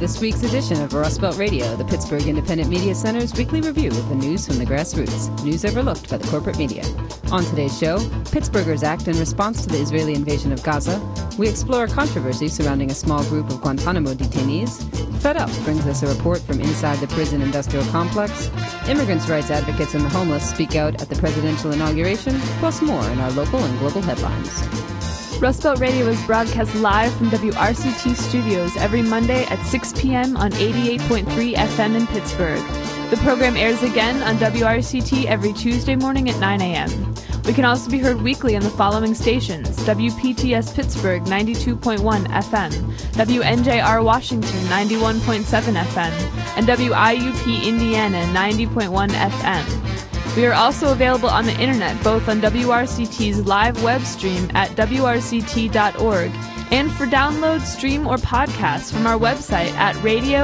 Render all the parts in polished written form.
this week's edition of Rust Belt Radio, the Pittsburgh Independent Media Center's weekly review of the news from the grassroots, news overlooked by the corporate media. On today's show, Pittsburghers act in response to the Israeli invasion of Gaza. We explore a controversy surrounding a small group of Guantanamo detainees. Fed Up brings us a report from inside the prison industrial complex. Immigrants' rights advocates and the homeless speak out at the presidential inauguration, plus more in our local and global headlines. Rust Belt Radio is broadcast live from WRCT studios every Monday at 6 p.m. on 88.3 FM in Pittsburgh. The program airs again on WRCT every Tuesday morning at 9 a.m. We can also be heard weekly on the following stations: WPTS Pittsburgh 92.1 FM, WNJR Washington 91.7 FM, and WIUP Indiana 90.1 FM. We are also available on the internet, both on WRCT's live web stream at wrct.org and for download, stream, or podcast from our website at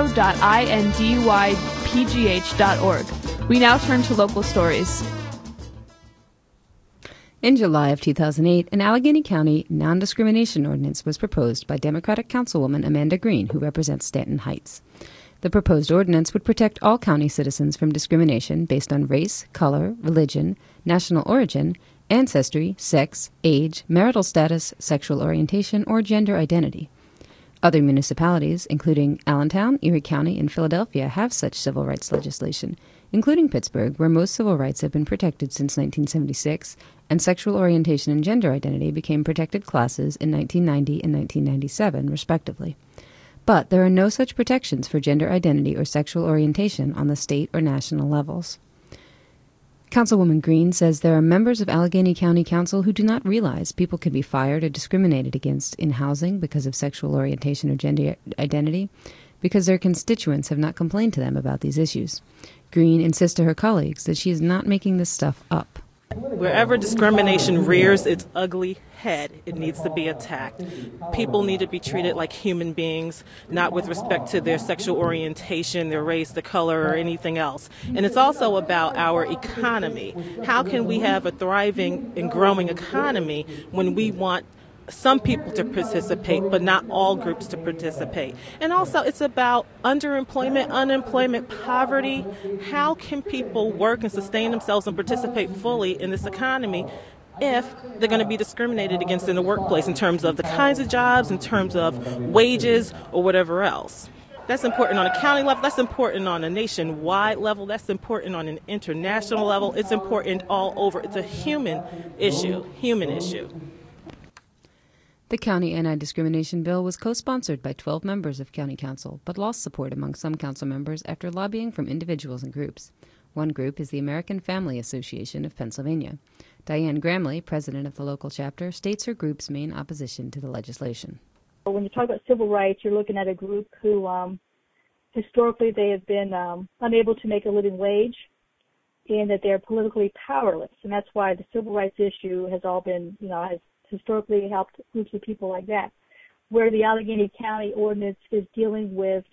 radio.indypgh.org. We now turn to local stories. In July of 2008, an Allegheny County non-discrimination ordinance was proposed by Democratic Councilwoman Amanda Green, who represents Stanton Heights. The proposed ordinance would protect all county citizens from discrimination based on race, color, religion, national origin, ancestry, sex, age, marital status, sexual orientation, or gender identity. Other municipalities, including Allentown, Erie County, and Philadelphia, have such civil rights legislation, including Pittsburgh, where most civil rights have been protected since 1976, and sexual orientation and gender identity became protected classes in 1990 and 1997, respectively. But there are no such protections for gender identity or sexual orientation on the state or national levels. Councilwoman Green says there are members of Allegheny County Council who do not realize people can be fired or discriminated against in housing because of sexual orientation or gender identity, because their constituents have not complained to them about these issues. Green insists to her colleagues that she is not making this stuff up. Wherever discrimination rears its ugly head, it needs to be attacked. People need to be treated like human beings, not with respect to their sexual orientation, their race, their color, or anything else. And it's also about our economy. How can we have a thriving and growing economy when we want some people to participate, but not all groups to participate? And also, it's about underemployment, unemployment, poverty. How can people work and sustain themselves and participate fully in this economy if they're going to be discriminated against in the workplace in terms of the kinds of jobs, in terms of wages, or whatever else? That's important on a county level. That's important on a nationwide level. That's important on an international level. It's important all over. It's a human issue. The county anti-discrimination bill was co-sponsored by 12 members of county council, but lost support among some council members after lobbying from individuals and groups. One group is the American Family Association of Pennsylvania. Diane Gramley, president of the local chapter, states her group's main opposition to the legislation. When you talk about civil rights, you're looking at a group who historically they have been unable to make a living wage, and that they're politically powerless. And that's why the civil rights issue has all been, has historically helped groups of people like that. Where the Allegheny County ordinance is dealing with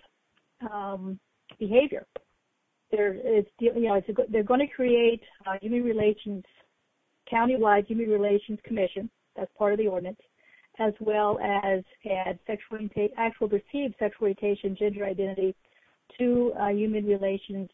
behavior. They're going to create human relations, countywide human relations commission. That's part of the ordinance, as well as add actual perceived sexual orientation, gender identity to human relations.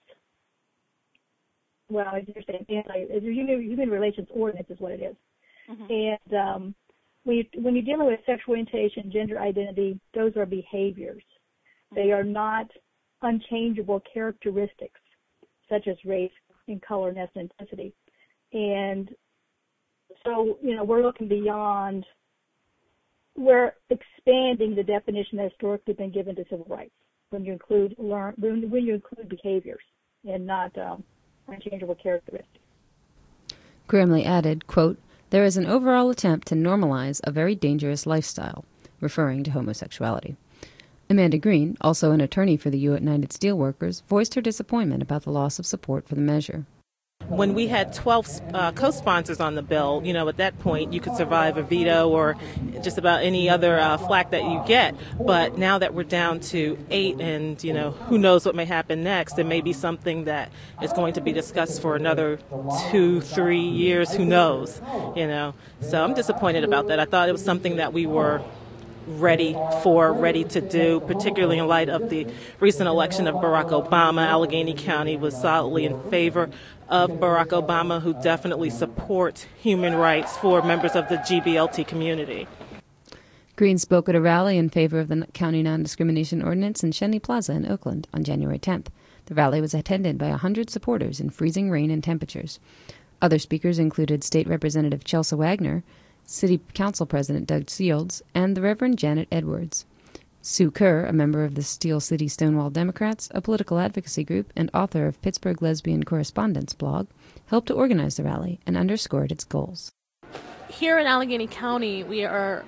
Well, as you're saying, human relations ordinance is what it is. Mm-hmm. And when you're dealing with sexual orientation, gender identity, those are behaviors. They are not unchangeable characteristics such as race and color and ethnicity. And so, we're looking beyond, we're expanding the definition that historically been given to civil rights when you include behaviors and not unchangeable characteristics. Gramley added, quote, "There is an overall attempt to normalize a very dangerous lifestyle," referring to homosexuality. Amanda Green, also an attorney for the United Steelworkers, voiced her disappointment about the loss of support for the measure. When we had 12 co-sponsors on the bill, at that point you could survive a veto or just about any other flack that you get. But now that we're down to 8 and, who knows what may happen next, it may be something that is going to be discussed for another 2-3 years, who knows, So I'm disappointed about that. I thought it was something that we were ready to do, particularly in light of the recent election of Barack Obama. Allegheny County was solidly in favor of Barack Obama, who definitely supports human rights for members of the GBLT community. Green spoke at a rally in favor of the county non-discrimination ordinance in Shenley Plaza in Oakland on January 10th. The rally was attended by 100 supporters in freezing rain and temperatures. Other speakers included State Representative Chelsea Wagner, City Council President Doug Shields, and the Reverend Janet Edwards. Sue Kerr, a member of the Steel City Stonewall Democrats, a political advocacy group and author of Pittsburgh Lesbian Correspondence blog, helped to organize the rally and underscored its goals. Here in Allegheny County, we are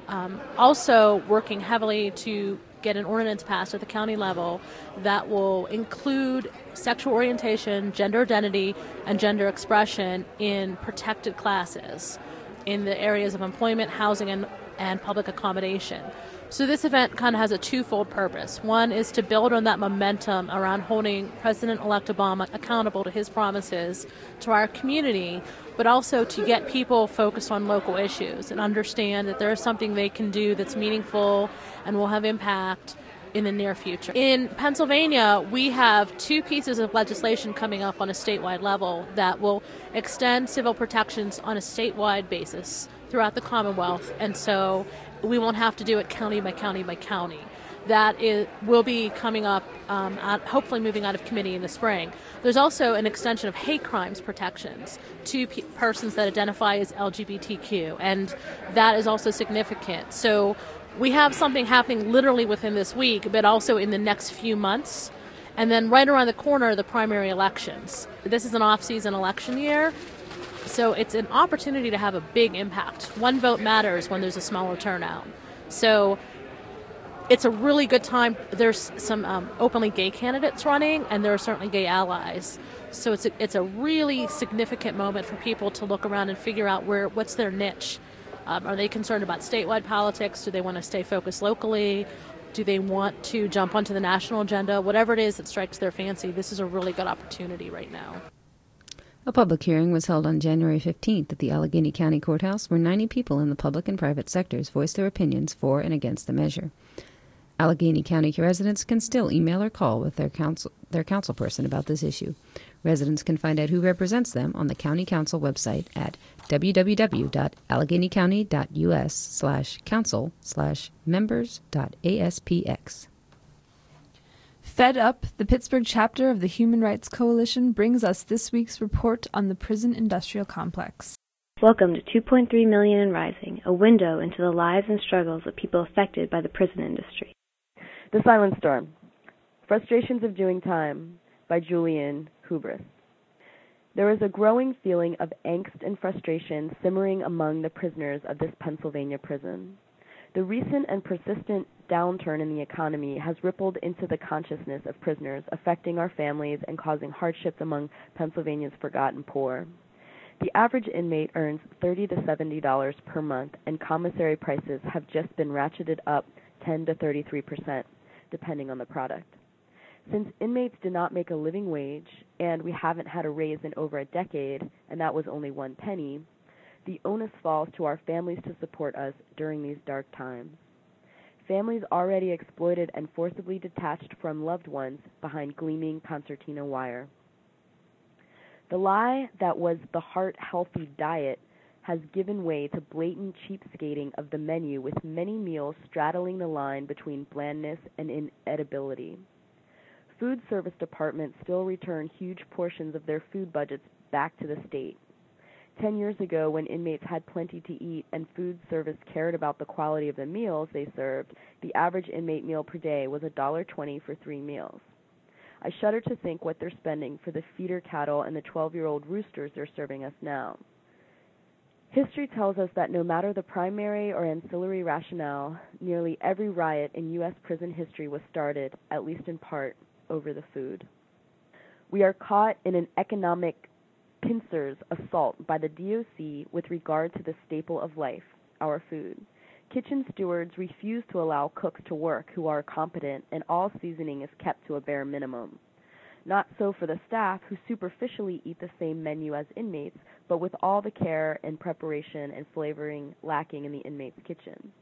also working heavily to get an ordinance passed at the county level that will include sexual orientation, gender identity, and gender expression in protected classes in the areas of employment, housing, and public accommodation. So this event kind of has a twofold purpose. One is to build on that momentum around holding President-elect Obama accountable to his promises to our community, but also to get people focused on local issues and understand that there is something they can do that's meaningful and will have impact in the near future. In Pennsylvania, we have two pieces of legislation coming up on a statewide level that will extend civil protections on a statewide basis throughout the Commonwealth, and so we won't have to do it county by county by county. That will be coming up, hopefully moving out of committee in the spring. There's also an extension of hate crimes protections to persons that identify as LGBTQ, and that is also significant. So we have something happening literally within this week, but also in the next few months. And then right around the corner, the primary elections. This is an off-season election year, so it's an opportunity to have a big impact. One vote matters when there's a smaller turnout. So it's a really good time. There's some openly gay candidates running, and there are certainly gay allies. So it's a really significant moment for people to look around and figure out what's their niche. Are they concerned about statewide politics? Do they want to stay focused locally? Do they want to jump onto the national agenda? Whatever it is that strikes their fancy, this is a really good opportunity right now. A public hearing was held on January 15th at the Allegheny County Courthouse, where 90 people in the public and private sectors voiced their opinions for and against the measure. Allegheny County residents can still email or call with their council person about this issue. Residents can find out who represents them on the County Council website at www.alleghenycounty.us/council/members.aspx. Fed Up, the Pittsburgh chapter of the Human Rights Coalition, brings us this week's report on the prison industrial complex. Welcome to 2.3 Million and Rising, a window into the lives and struggles of people affected by the prison industry. The Silent Storm, Frustrations of Doing Time, by Julian Hubris. There is a growing feeling of angst and frustration simmering among the prisoners of this Pennsylvania prison. The recent and persistent downturn in the economy has rippled into the consciousness of prisoners, affecting our families and causing hardships among Pennsylvania's forgotten poor. The average inmate earns $30 to $70 per month, and commissary prices have just been ratcheted up 10 to 33%, depending on the product. Since inmates do not make a living wage, and we haven't had a raise in over a decade, and that was only 1 penny, the onus falls to our families to support us during these dark times. Families already exploited and forcibly detached from loved ones behind gleaming concertina wire. The lie that was the heart-healthy diet has given way to blatant cheapskating of the menu, with many meals straddling the line between blandness and inedibility. Food service departments still return huge portions of their food budgets back to the state. 10 years ago, when inmates had plenty to eat and food service cared about the quality of the meals they served, the average inmate meal per day was $1.20 for 3 meals. I shudder to think what they're spending for the feeder cattle and the 12-year-old roosters they're serving us now. History tells us that no matter the primary or ancillary rationale, nearly every riot in U.S. prison history was started, at least in part, over the food. We are caught in an economic pincers assault by the DOC with regard to the staple of life, our food. Kitchen stewards refuse to allow cooks to work who are competent, and all seasoning is kept to a bare minimum. Not so for the staff, who superficially eat the same menu as inmates, but with all the care and preparation and flavoring lacking in the inmates' kitchen.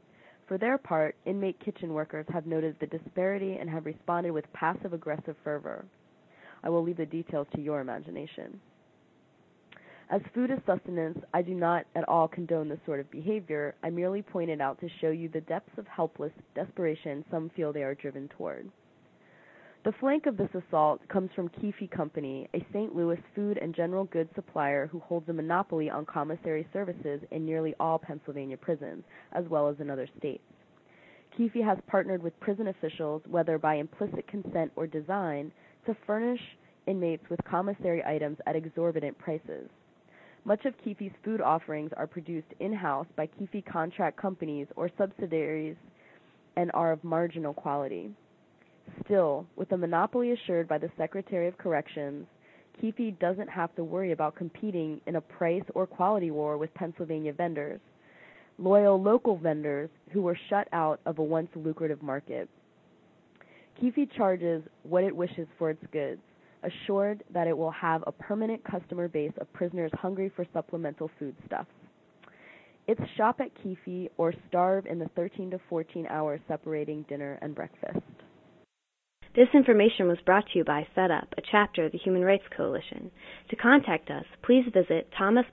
For their part, inmate kitchen workers have noted the disparity and have responded with passive-aggressive fervor. I will leave the details to your imagination. As food is sustenance, I do not at all condone this sort of behavior. I merely point it out to show you the depths of helpless desperation some feel they are driven toward. The flank of this assault comes from Keefe Company, a St. Louis food and general goods supplier who holds a monopoly on commissary services in nearly all Pennsylvania prisons, as well as in other states. Keefe has partnered with prison officials, whether by implicit consent or design, to furnish inmates with commissary items at exorbitant prices. Much of Keefe's food offerings are produced in-house by Keefe contract companies or subsidiaries and are of marginal quality. Still, with a monopoly assured by the Secretary of Corrections, Keefe doesn't have to worry about competing in a price or quality war with Pennsylvania vendors, loyal local vendors who were shut out of a once lucrative market. Keefe charges what it wishes for its goods, assured that it will have a permanent customer base of prisoners hungry for supplemental foodstuffs. It's shop at Keefe or starve in the 13 to 14 hours separating dinner and breakfast. This information was brought to you by FedUp, a chapter of the Human Rights Coalition. To contact us, please visit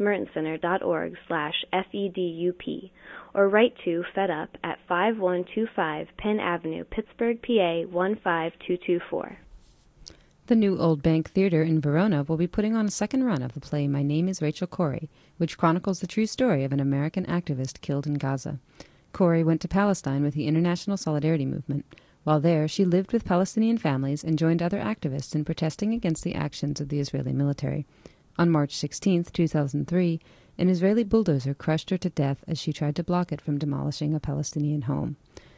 thomasmertoncenter.org/FEDUP or write to FedUp at 5125 Penn Avenue, Pittsburgh, PA 15224. The New Old Bank Theater in Verona will be putting on a second run of the play My Name is Rachel Corrie, which chronicles the true story of an American activist killed in Gaza. Corrie went to Palestine with the International Solidarity Movement. While there, she lived with Palestinian families and joined other activists in protesting against the actions of the Israeli military. On March 16, 2003, an Israeli bulldozer crushed her to death as she tried to block it from demolishing a Palestinian home.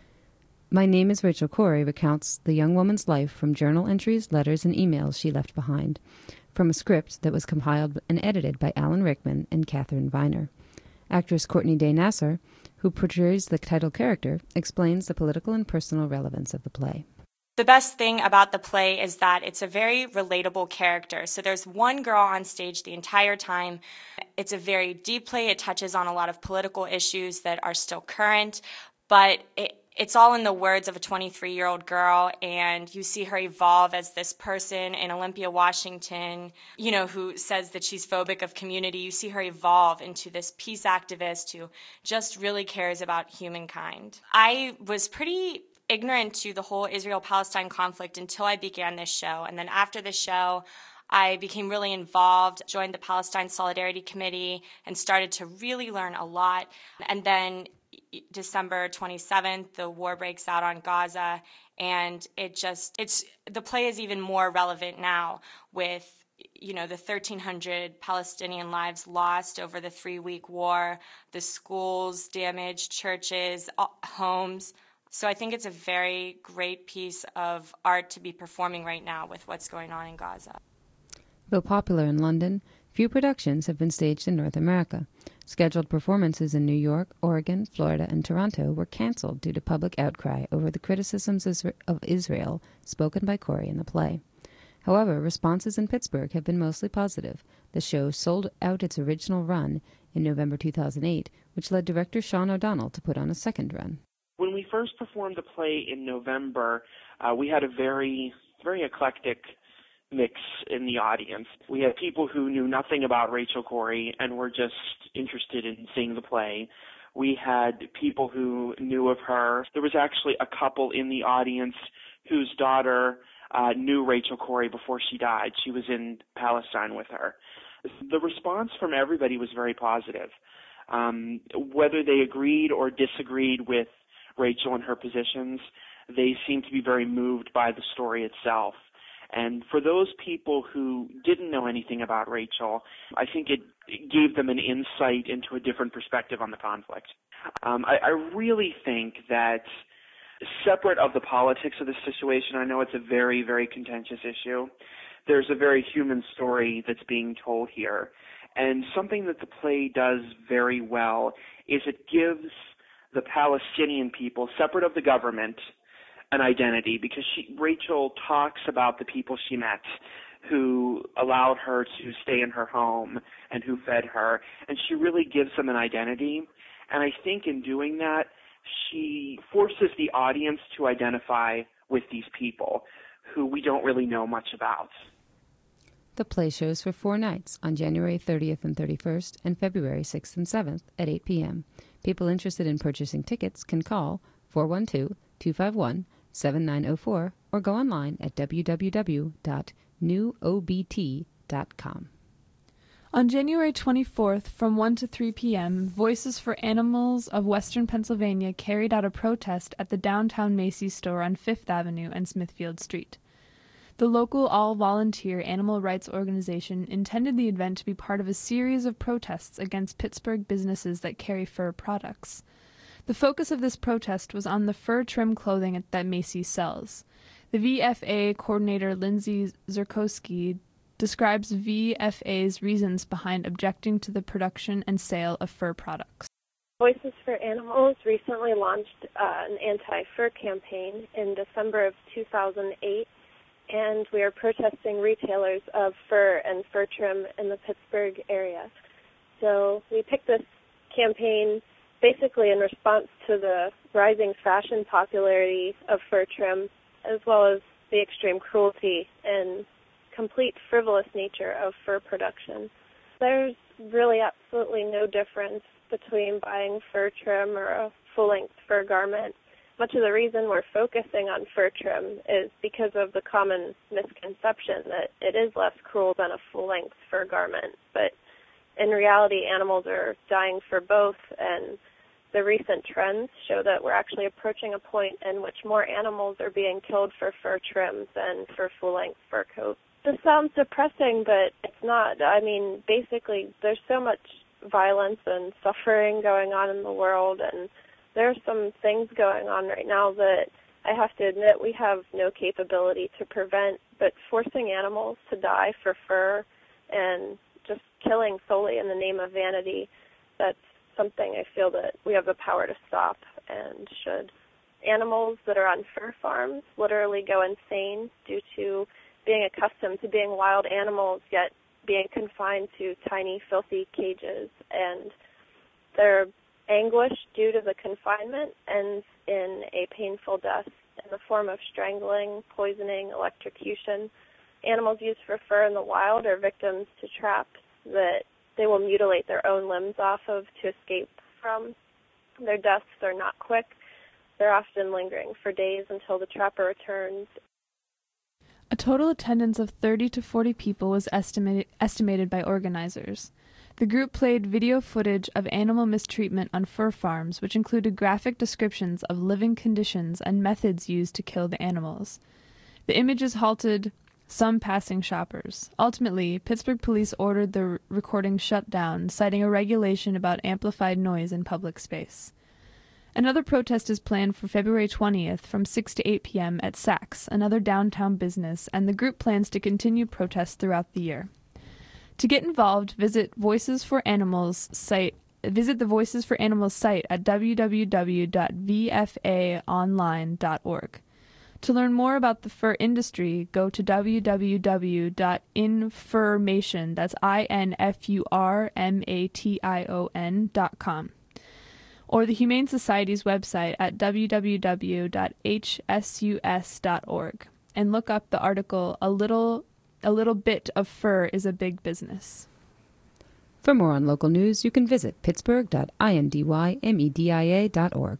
My Name is Rachel Corrie recounts the young woman's life from journal entries, letters, and emails she left behind, from a script that was compiled and edited by Alan Rickman and Catherine Viner. Actress Courtney Day Nasser, who portrays the title character, explains the political and personal relevance of the play. The best thing about the play is that it's a very relatable character. So there's one girl on stage the entire time. It's a very deep play. It touches on a lot of political issues that are still current, but it's all in the words of a 23-year-old girl, and you see her evolve as this person in Olympia, Washington, who says that she's phobic of community. You see her evolve into this peace activist who just really cares about humankind. I was pretty ignorant to the whole Israel-Palestine conflict until I began this show, and then after the show, I became really involved, joined the Palestine Solidarity Committee, and started to really learn a lot. And then December 27th, the war breaks out on Gaza, and the play is even more relevant now with, the 1,300 Palestinian lives lost over the 3-week war, the schools damaged, churches, homes. So I think it's a very great piece of art to be performing right now with what's going on in Gaza. Though popular in London, few productions have been staged in North America. Scheduled performances in New York, Oregon, Florida, and Toronto were canceled due to public outcry over the criticisms of Israel spoken by Corrie in the play. However, responses in Pittsburgh have been mostly positive. The show sold out its original run in November 2008, which led director Sean O'Donnell to put on a second run. When we first performed the play in November, we had a very, very eclectic mix in the audience. We had people who knew nothing about Rachel Corrie and were just interested in seeing the play. We had people who knew of her. There was actually a couple in the audience whose daughter knew Rachel Corrie before she died. She was in Palestine with her. The response from everybody was very positive. Whether they agreed or disagreed with Rachel and her positions, they seemed to be very moved by the story itself. And for those people who didn't know anything about Rachel, I think it gave them an insight into a different perspective on the conflict. I really think that separate of the politics of the situation, I know it's a very, very contentious issue, there's a very human story that's being told here. And something that the play does very well is it gives the Palestinian people, separate of the government, an identity, because Rachel talks about the people she met who allowed her to stay in her home and who fed her, and she really gives them an identity. And I think in doing that, she forces the audience to identify with these people who we don't really know much about. The play shows for 4 nights on January 30th and 31st and February 6th and 7th at 8 p.m. People interested in purchasing tickets can call 412-251-7904 or go online at www.newobt.com. On January 24th, from 1 to 3 p.m., Voices for Animals of Western Pennsylvania carried out a protest at the downtown Macy's store on 5th Avenue and Smithfield Street. The local all-volunteer animal rights organization intended the event to be part of a series of protests against Pittsburgh businesses that carry fur products. The focus of this protest was on the fur trim clothing that Macy's sells. The VFA coordinator Lindsay Zerkowski describes VFA's reasons behind objecting to the production and sale of fur products. Voices for Animals recently launched an anti-fur campaign in December of 2008, and we are protesting retailers of fur and fur trim in the Pittsburgh area. So we picked this campaign basically in response to the rising fashion popularity of fur trim, as well as the extreme cruelty and complete frivolous nature of fur production. There's really absolutely no difference between buying fur trim or a full-length fur garment. Much of the reason we're focusing on fur trim is because of the common misconception that it is less cruel than a full-length fur garment. But in reality, animals are dying for both, and the recent trends show that we're actually approaching a point in which more animals are being killed for fur trim than for full-length fur coats. This sounds depressing, but it's not. I mean, basically, there's so much violence and suffering going on in the world, and there are some things going on right now that I have to admit we have no capability to prevent, but forcing animals to die for fur and just killing solely in the name of vanity, that's something I feel that we have the power to stop and should. Animals that are on fur farms literally go insane due to being accustomed to being wild animals, yet being confined to tiny, filthy cages, and their anguish due to the confinement ends in a painful death in the form of strangling, poisoning, electrocution. Animals used for fur in the wild are victims to traps that they will mutilate their own limbs off of to escape from. Their deaths are not quick. They're often lingering for days until the trapper returns. A total attendance of 30 to 40 people was estimated by organizers. The group played video footage of animal mistreatment on fur farms, which included graphic descriptions of living conditions and methods used to kill the animals. The images halted some passing shoppers. Ultimately, Pittsburgh police ordered the recording shut down, citing a regulation about amplified noise in public space. Another protest is planned for February 20th from 6 to 8 p.m. at Saks, another downtown business, and the group plans to continue protests throughout the year. To get involved, visit the Voices for Animals site at www.vfaonline.org. To learn more about the fur industry, go to www.infurmation, that's INFURMATION.com, or the Humane Society's website at www.hsus.org, and look up the article, A Little Bit of Fur is a Big Business. For more on local news, you can visit pittsburgh.indymedia.org.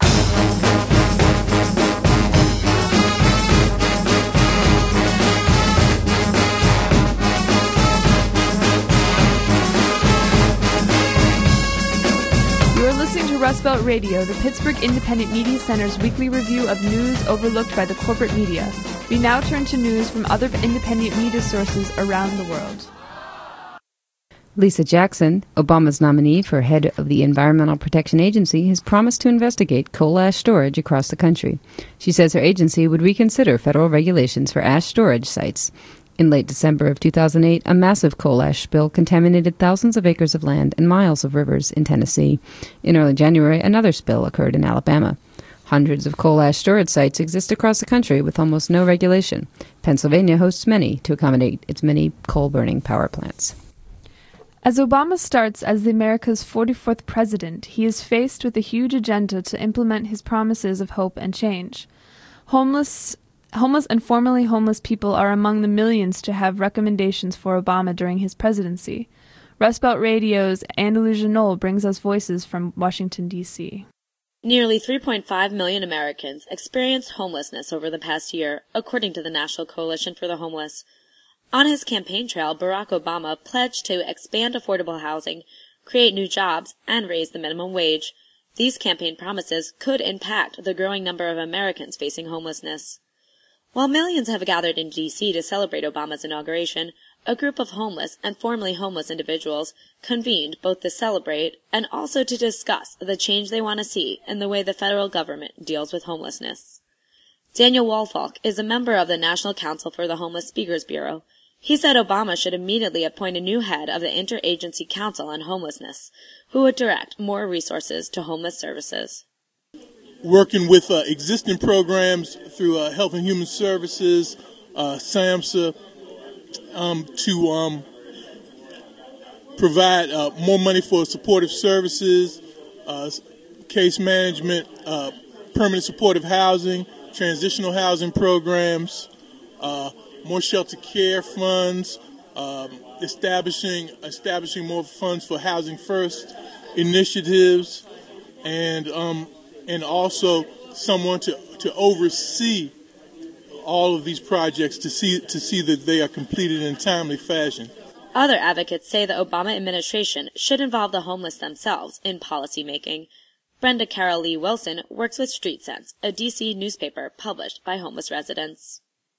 You're listening to Rust Belt Radio, the Pittsburgh Independent Media Center's weekly review of news overlooked by the corporate media. We now turn to news from other independent media sources around the world. Lisa Jackson, Obama's nominee for head of the Environmental Protection Agency, has promised to investigate coal ash storage across the country. She says her agency would reconsider federal regulations for ash storage sites. In late December of 2008, a massive coal ash spill contaminated thousands of acres of land and miles of rivers in Tennessee. In early January, another spill occurred in Alabama. Hundreds of coal ash storage sites exist across the country with almost no regulation. Pennsylvania hosts many to accommodate its many coal-burning power plants. As Obama starts as America's 44th president, he is faced with a huge agenda to implement his promises of hope and change. Homeless and formerly homeless people are among the millions to have recommendations for Obama during his presidency. Rust Belt Radio's Andalusia Knoll brings us voices from Washington, D.C. Nearly 3.5 million Americans experienced homelessness over the past year, according to the National Coalition for the Homeless. On his campaign trail, Barack Obama pledged to expand affordable housing, create new jobs, and raise the minimum wage. These campaign promises could impact the growing number of Americans facing homelessness. While millions have gathered in D.C. to celebrate Obama's inauguration, a group of homeless and formerly homeless individuals convened both to celebrate and also to discuss the change they want to see in the way the federal government deals with homelessness. Daniel Woolfolk is a member of the National Council for the Homeless Speakers Bureau. He said Obama should immediately appoint a new head of the Interagency Council on Homelessness, who would direct more resources to homeless services. Working with existing programs through Health and Human Services, SAMHSA, to provide more money for supportive services, case management, permanent supportive housing, transitional housing programs, more shelter care funds, establishing more funds for Housing First initiatives, and also someone to oversee all of these projects to see that they are completed in a timely fashion. Other advocates say the Obama administration should involve the homeless themselves in policy making. Brenda Carol Lee Wilson works with Street Sense, a D.C. newspaper published by homeless residents.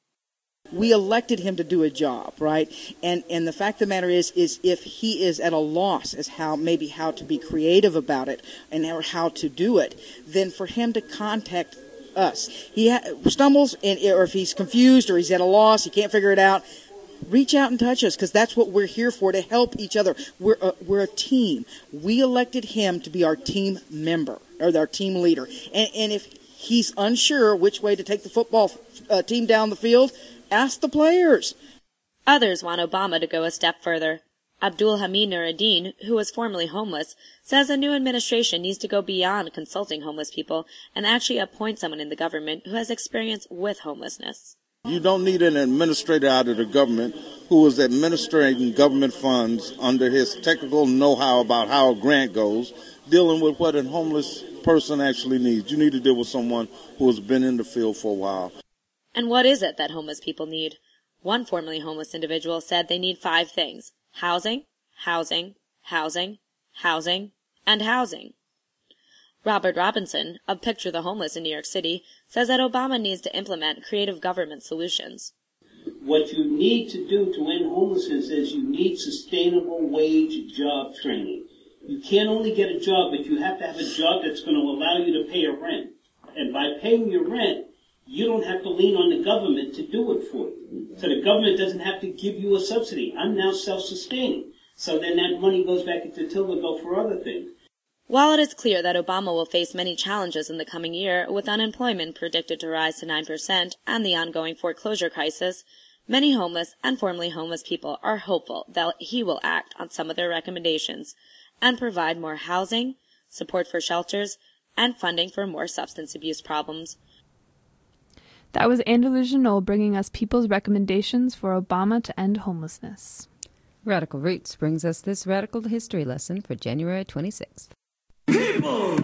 We elected him to do a job, right? And the fact of the matter is if he is at a loss as how to be creative about it and how to do it, then for him to contact us. He stumbles, or if he's confused or he's at a loss, he can't figure it out, reach out and touch us, because that's what we're here for, to help each other. We're a team. We elected him to be our team member, or our team leader. And if he's unsure which way to take the football team down the field, ask the players. Others want Obama to go a step further. Abdul Hamid Nuruddin, who was formerly homeless, says a new administration needs to go beyond consulting homeless people and actually appoint someone in the government who has experience with homelessness. You don't need an administrator out of the government who is administrating government funds under his technical know-how about how a grant goes, dealing with what a homeless person actually needs. You need to deal with someone who has been in the field for a while. And what is it that homeless people need? One formerly homeless individual said they need 5 things: housing, housing, housing, housing, and housing. Robert Robinson, of Picture the Homeless in New York City, says that Obama needs to implement creative government solutions. What you need to do to end homelessness is you need sustainable wage job training. You can't only get a job, but you have to have a job that's going to allow you to pay your rent. And by paying your rent, you don't have to lean on the government to do it for you. So the government doesn't have to give you a subsidy. I'm now self-sustaining. So then that money goes back into till to go for other things. While it is clear that Obama will face many challenges in the coming year, with unemployment predicted to rise to 9% and the ongoing foreclosure crisis, many homeless and formerly homeless people are hopeful that he will act on some of their recommendations and provide more housing, support for shelters, and funding for more substance abuse problems. That was Andalusia Knoll bringing us people's recommendations for Obama to end homelessness. Radical Roots brings us this radical history lesson for January 26th. People,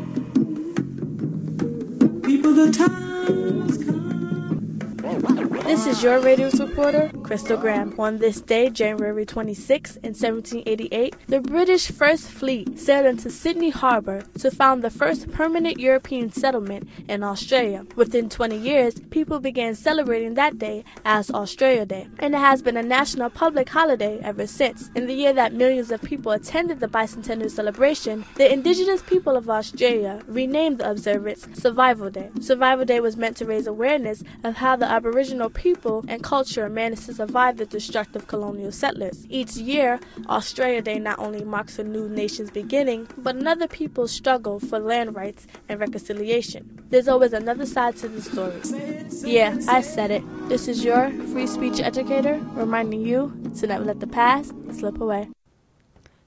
the times come. This is your radio's reporter, Crystal Graham. On this day, January 26, in 1788, the British First Fleet sailed into Sydney Harbour to found the first permanent European settlement in Australia. Within 20 years, people began celebrating that day as Australia Day, and it has been a national public holiday ever since. In the year that millions of people attended the bicentennial celebration, the indigenous people of Australia renamed the observance Survival Day. Survival Day was meant to raise awareness of how the Aboriginal people and culture managed to survive the destructive colonial settlers. Each year, Australia Day not only marks a new nation's beginning, but another people's struggle for land rights and reconciliation. There's always another side to the story. Yeah, I said it. This is your free speech educator reminding you to never let the past slip away.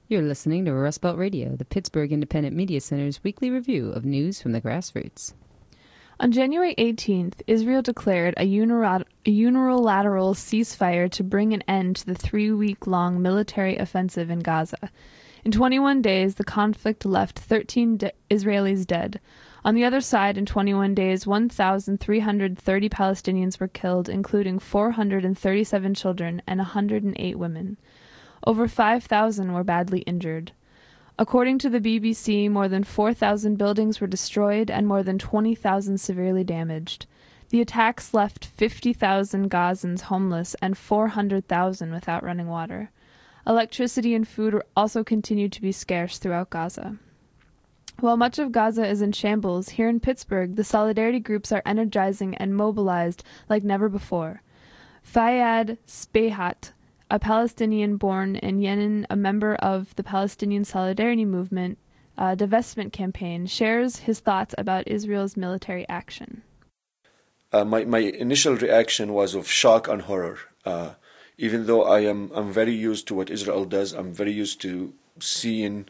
You're listening to Rust Belt Radio, the Pittsburgh Independent Media Center's weekly review of news from the grassroots. On January 18th, Israel declared a unilateral ceasefire to bring an end to the 3-week-long military offensive in Gaza. In 21 days, the conflict left 13 Israelis dead. On the other side, in 21 days, 1,330 Palestinians were killed, including 437 children and 108 women. Over 5,000 were badly injured. According to the BBC, more than 4,000 buildings were destroyed and more than 20,000 severely damaged. The attacks left 50,000 Gazans homeless and 400,000 without running water. Electricity and food also continued to be scarce throughout Gaza. While much of Gaza is in shambles, here in Pittsburgh, the solidarity groups are energizing and mobilized like never before. Fayyad Speyhat, a Palestinian born in Yemen, a member of the Palestinian Solidarity Movement divestment campaign, shares his thoughts about Israel's military action. My initial reaction was of shock and horror. Even though I'm very used to what Israel does, I'm very used to seeing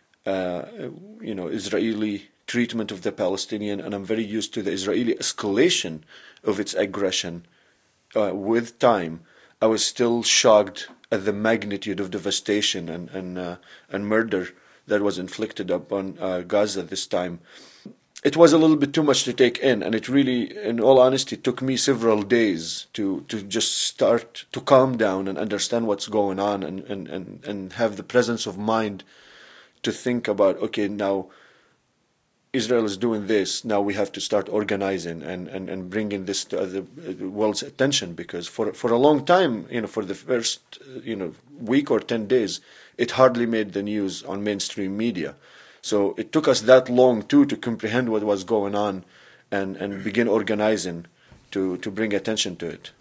Israeli treatment of the Palestinian, and I'm very used to the Israeli escalation of its aggression. With time, I was still shocked at the magnitude of devastation and murder that was inflicted upon Gaza this time. It was a little bit too much to take in, and it really, in all honesty, took me several days to just start to calm down and understand what's going on and have the presence of mind to think about, okay, now Israel is doing this, now we have to start organizing and bringing this to the world's attention, because for a long time, for the first week or 10 days, it hardly made the news on mainstream media. So it took us that long too to comprehend what was going on and begin organizing to bring attention to it.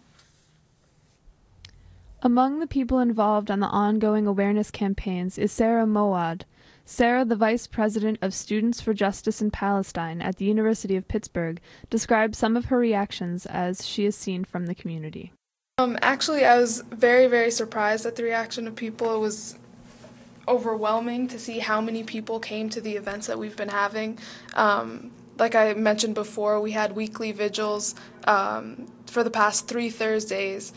Among the people involved on the ongoing awareness campaigns is Sarah Moad. Sarah, the Vice President of Students for Justice in Palestine at the University of Pittsburgh, describes some of her reactions as she has seen from the community. Actually, I was very, very surprised at the reaction of people. It was overwhelming to see how many people came to the events that we've been having. Like I mentioned before, we had weekly vigils for the past 3 Thursdays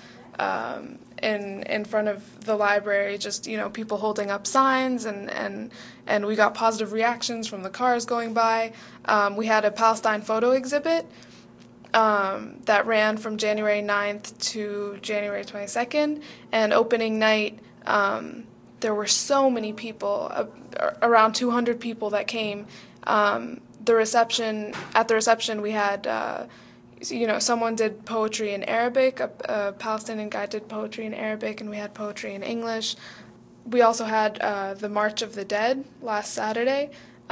in front of the library, just, people holding up signs, and we got positive reactions from the cars going by. We had a Palestine photo exhibit that ran from January 9th to January 22nd, and opening night, there were so many people, around 200 people that came. At the reception we had someone did poetry in Arabic, a Palestinian guy did poetry in Arabic, and we had poetry in English. We also had the March of the Dead last Saturday.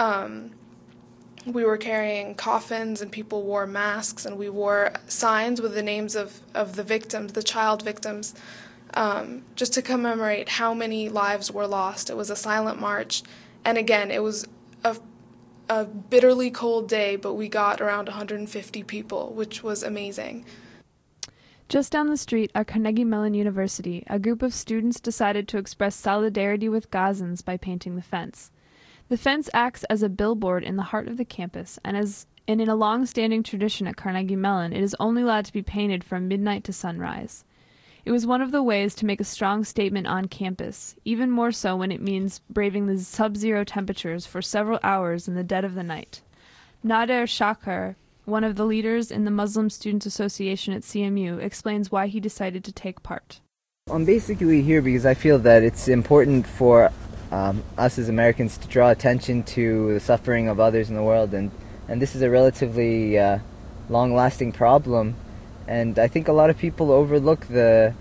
We were carrying coffins, and people wore masks, and we wore signs with the names of the victims, the child victims, just to commemorate how many lives were lost. It was a silent march, and again, it was a bitterly cold day, but we got around 150 people, which was amazing. Just down the street at Carnegie Mellon University, a group of students decided to express solidarity with Gazans by painting the fence. The fence acts as a billboard in the heart of the campus, and in a long-standing tradition at Carnegie Mellon, it is only allowed to be painted from midnight to sunrise. It was one of the ways to make a strong statement on campus, even more so when it means braving the sub-zero temperatures for several hours in the dead of the night. Nader Shakar, one of the leaders in the Muslim Students Association at CMU, explains why he decided to take part. I'm basically here because I feel that it's important for us as Americans to draw attention to the suffering of others in the world, and this is a relatively long-lasting problem. And I think a lot of people overlook the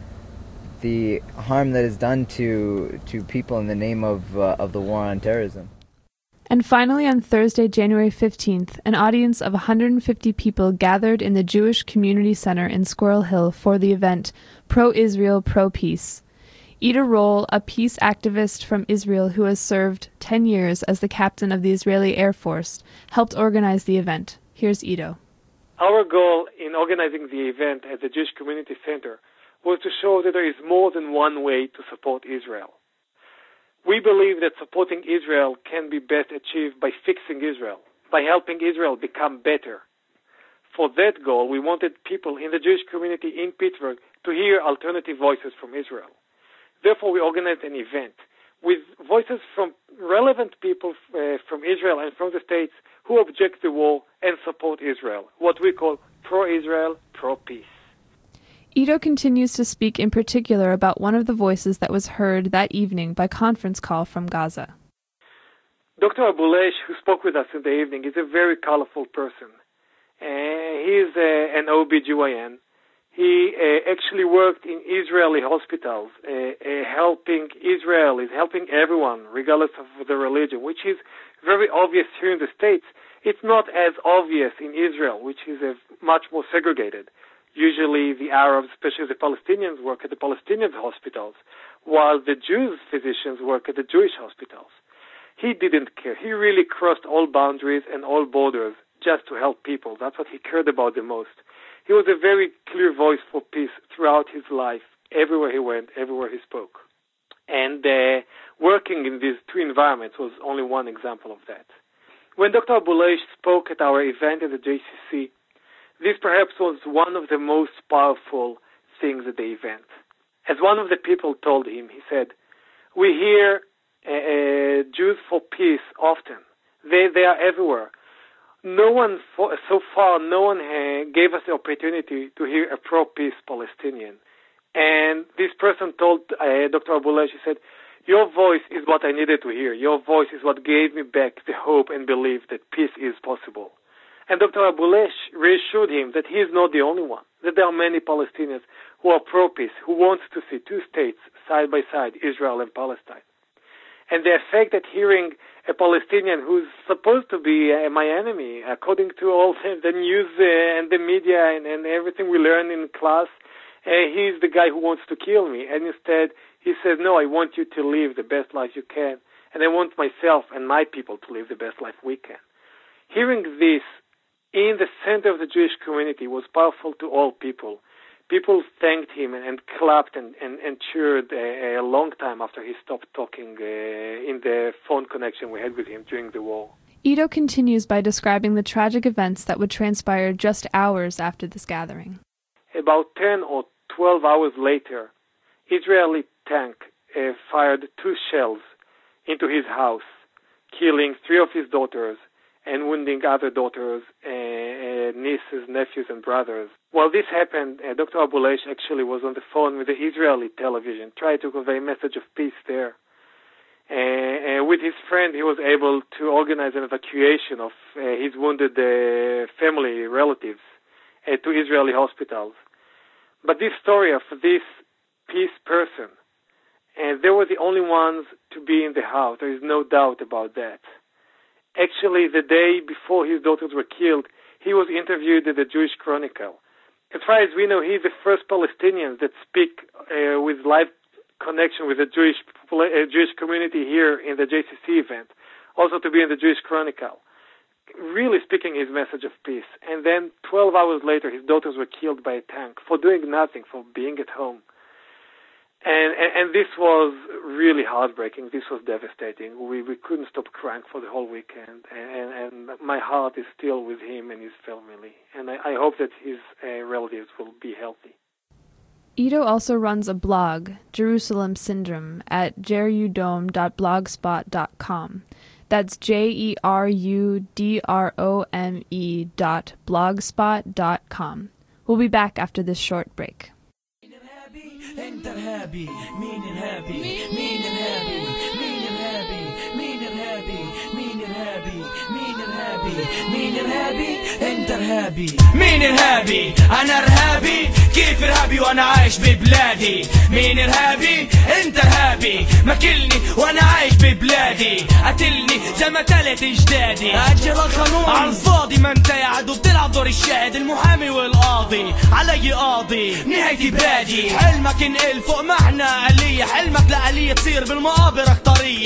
harm that is done to people in the name of the war on terrorism. And finally, on Thursday, January 15th, an audience of 150 people gathered in the Jewish Community Center in Squirrel Hill for the event Pro-Israel, Pro-Peace. Ida Roll, a peace activist from Israel who has served 10 years as the captain of the Israeli Air Force, helped organize the event. Here's Ido. Our goal in organizing the event at the Jewish Community Center was to show that there is more than one way to support Israel. We believe that supporting Israel can be best achieved by fixing Israel, by helping Israel become better. For that goal, we wanted people in the Jewish community in Pittsburgh to hear alternative voices from Israel. Therefore, we organized an event with voices from relevant people from Israel and from the States who object to war and support Israel, what we call pro-Israel, pro-peace. Ido continues to speak in particular about one of the voices that was heard that evening by conference call from Gaza. Dr. Abulesh, who spoke with us in the evening, is a very colorful person. He is an OBGYN. He actually worked in Israeli hospitals, helping Israelis, helping everyone, regardless of the religion, which is very obvious here in the States. It's not as obvious in Israel, which is much more segregated. Usually the Arabs, especially the Palestinians, work at the Palestinian hospitals, while the Jews physicians work at the Jewish hospitals. He didn't care. He really crossed all boundaries and all borders just to help people. That's what he cared about the most. He was a very clear voice for peace throughout his life, everywhere he went, everywhere he spoke. And working in these two environments was only one example of that. When Dr. Abulesh spoke at our event at the JCC, this perhaps was one of the most powerful things at the event. As one of the people told him, he said, "We hear Jews for peace often. They are everywhere. No one gave us the opportunity to hear a pro-peace Palestinian." And this person told Dr. Abulesh, he said, "Your voice is what I needed to hear. Your voice is what gave me back the hope and belief that peace is possible." And Dr. Abulesh reassured him that he is not the only one, that there are many Palestinians who are pro-peace, who want to see two states side by side, Israel and Palestine. And the effect that hearing a Palestinian who's supposed to be my enemy, according to all the news and the media and everything we learn in class, he's the guy who wants to kill me. And instead, he says, "No, I want you to live the best life you can, and I want myself and my people to live the best life we can." Hearing this in the center of the Jewish community was powerful to all people. People thanked him and clapped and cheered a long time after he stopped talking in the phone connection we had with him during the war. Ido continues by describing the tragic events that would transpire just hours after this gathering. About 10 or 12 hours later, Israeli tank fired 2 shells into his house, killing 3 of his daughters and wounding other daughters, nieces, nephews, and brothers. While this happened, Dr. Abulesh actually was on the phone with the Israeli television, trying to convey a message of peace there. With his friend, he was able to organize an evacuation of his wounded family relatives to Israeli hospitals. But this story of this peace person, they were the only ones to be in the house. There is no doubt about that. Actually, the day before his daughters were killed, he was interviewed at the Jewish Chronicle. As far as we know, he's the first Palestinian that speak with live connection with the Jewish community here in the JCC event, also to be in the Jewish Chronicle, really speaking his message of peace. And then 12 hours later, his daughters were killed by a tank for doing nothing, for being at home. And this was really heartbreaking. This was devastating. We couldn't stop crying for the whole weekend. And my heart is still with him and his family. And I hope that his relatives will be healthy. Ido also runs a blog, Jerusalem Syndrome, at jerudome.blogspot.com. That's jerudrome.blogspot.com. We'll be back after this short break. انت الهابي مين الهابي مين الهابي مين الهابي مين الهابي مين الهابي مين الهابي مين الهابي انت الهابي مين الهابي انا ارهابي كيف ارهابي وانا عايش ببلادي مين الهابي انت الهابي ماكلني وانا عايش ببلادي قتلني زي ما تلت اجدادي اجل القانون على الفاضي ما انت يا عدو بتلعب دور الشاهد المحامي والقاضي علي قاضي نهايتي بادي حلمك انقل فوق محنة آلية حلمك لآلية تصير بالمقابر اختارية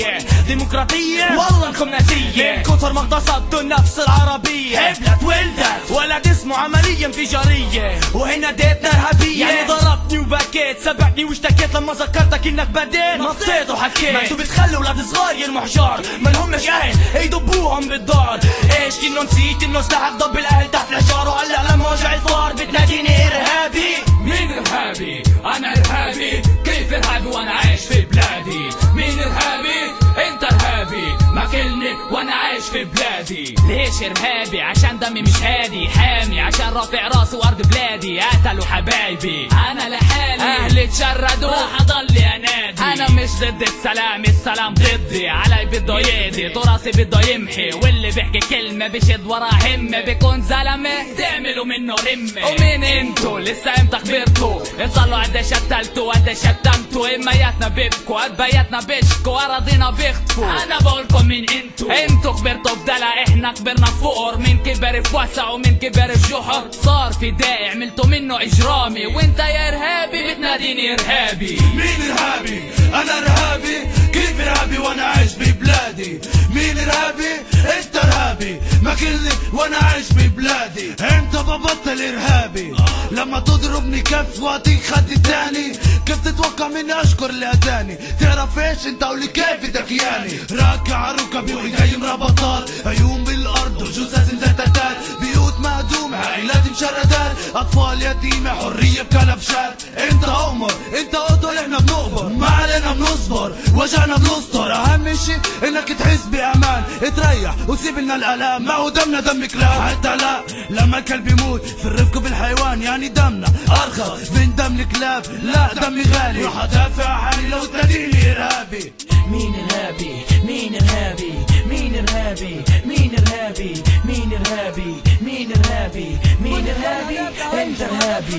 ديمقراطية والله انكم ناسية من كثر ما اغتصبتوا النفس العربية هبلت ولدت ولد اسمه عملية انفجارية وهنا ديتنا ارهابية يعني ضربتني وبكيت سبقني واشتكيت لما ذكرتك انك بديت نطيت وحكيت ما انتوا بتخلوا ولاد صغار يرموا حجار ما لهمش اهل يضبوهم بالدار ايش كنو نسيت انه سلاحك ضب الاهل تحت الحجار وهلا لما وجع الفار بتناديني ارهابي مين ارهابي؟ انا ارهابي كيف ارهابي وانا عايش في بلادي مين ارهابي؟ انت ارهابي ماكلني وانا عايش في بلادي ليش ارهابي؟ عشان دمي مش هادي حامي عشان رافع راسي وارض بلادي قتلوا حبايبي انا لحالي اهلي تشردوا راح اضل انادي انا مش ضد السلام ضدي علي بده يقضي تراثي بده يمحي واللي بيحكي كلمه بشد ورا همه بيكون زلمه تعملوا منه رمه ومين انتو لسه امتى كبرتوا انصلوا قديش قتلتوا قديش شتمتوا امياتنا بيبكوا ابياتنا بيشكوا اراضينا بيخطفوا انا بقولكم مين انتو كبرتوا بدلع احنا كبرنا فقر مين كبر في وسع ومين كبر في جحر صار في داعي عملتوا منه اجرامي وانت يا ارهابي بتناديني ارهابي مين ارهابي؟ انا ارهابي كيف ارهابي وانا عايش ببلادي مين ارهابي؟ انت ارهابي ماكلني وانا عايش ببلادي انت ببطل ارهابي لما تضربني كف واعطيك خد تاني كيف تتوقع مني اشكر اللي اذاني تعرف ايش انت قولي كيف دكياني راكع على ركبي وايدي مربطات عيون بالارض وجثث زتتات بيوت مهدومه عائلات مشردات اطفال يتيمه حريه بكلبشات انت اؤمر انت قدر احنا بنقبر ما علينا بنصبر وجعنا بنسطر اهم شي انك تحس بامان تريح وسيب لنا الالام ما هو دمنا دم كلاب حتى لا لما الكلب يموت في الرفق بالحيوان يعني دمنا ارخص من دم الكلاب لا دمي غالي راح ادافع عن حالي لو تناديني ارهابي مين ارهابي؟ مين ارهابي؟ مين ارهابي؟ مين ارهابي؟ مين ارهابي؟ مين ارهابي؟ مين ارهابي؟ انت ارهابي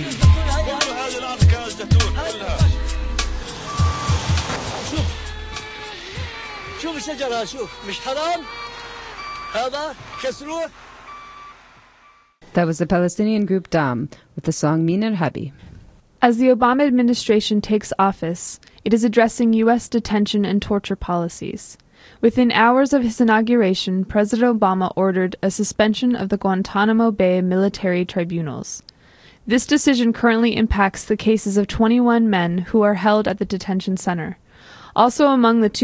هذه الارض زيتون كلها شوف الشجرة شوف مش حرام هذا كسروه. That was the Palestinian group Dam with the song Min Irhabi. As the Obama administration takes office, it is addressing U.S. detention and torture policies. Within hours of his inauguration, President Obama ordered a suspension of the Guantanamo Bay military tribunals. This decision currently impacts the cases of 21 men who are held at the detention center. Also among the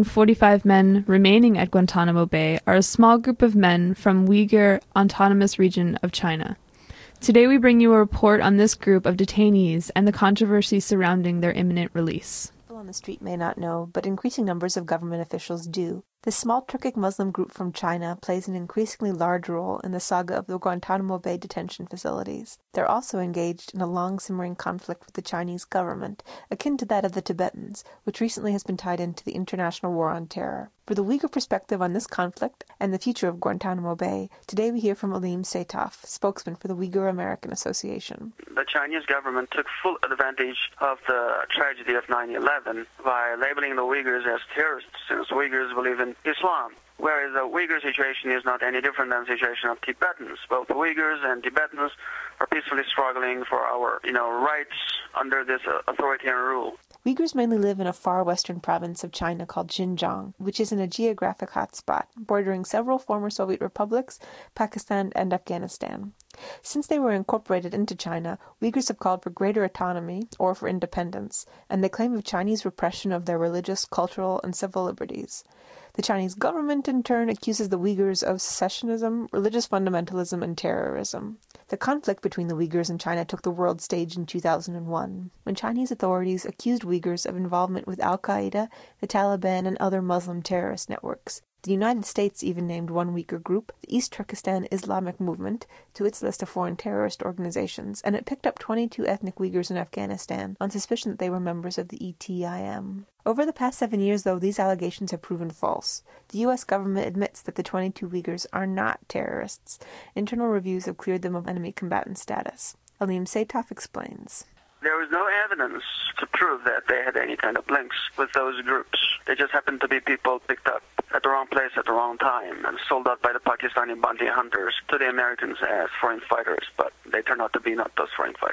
245 men remaining at Guantanamo Bay are a small group of men from Uyghur Autonomous Region of China. Today we bring you a report on this group of detainees and the controversy surrounding their imminent release. People on the street may not know, but increasing numbers of government officials do. This small Turkic Muslim group from China plays an increasingly large role in the saga of the Guantanamo Bay detention facilities. They're also engaged in a long-simmering conflict with the Chinese government, akin to that of the Tibetans, which recently has been tied into the international war on terror. For the Uyghur perspective on this conflict and the future of Guantanamo Bay, today we hear from Aleem Seytoff, spokesman for the Uyghur American Association. The Chinese government took full advantage of the tragedy of 9/11 by labeling the Uyghurs as terrorists, since Uyghurs believe in Islam. Whereas the Uyghur situation is not any different than the situation of Tibetans. Both Uyghurs and Tibetans are peacefully struggling for our, rights under this authoritarian rule. Uyghurs mainly live in a far western province of China called Xinjiang, which is in a geographic hotspot, bordering several former Soviet republics, Pakistan, and Afghanistan. Since they were incorporated into China, Uyghurs have called for greater autonomy, or for independence, and they claim of Chinese repression of their religious, cultural, and civil liberties. The Chinese government, in turn, accuses the Uyghurs of secessionism, religious fundamentalism, and terrorism. The conflict between the Uyghurs and China took the world stage in 2001, when Chinese authorities accused Uyghurs of involvement with Al-Qaeda, the Taliban, and other Muslim terrorist networks. The United States even named one Uyghur group, the East Turkestan Islamic Movement, to its list of foreign terrorist organizations, and it picked up 22 ethnic Uyghurs in Afghanistan on suspicion that they were members of the ETIM. Over the past 7 years, though, these allegations have proven false. The U.S. government admits that the 22 Uyghurs are not terrorists. Internal reviews have cleared them of enemy combatant status. Aleem Seytoff explains. There was no evidence to prove that they had any kind of links with those groups. They just happened to be people picked up at the wrong place at the wrong time and sold out by the Pakistani bounty hunters to the Americans as foreign fighters, but they turned out to be not those foreign fighters.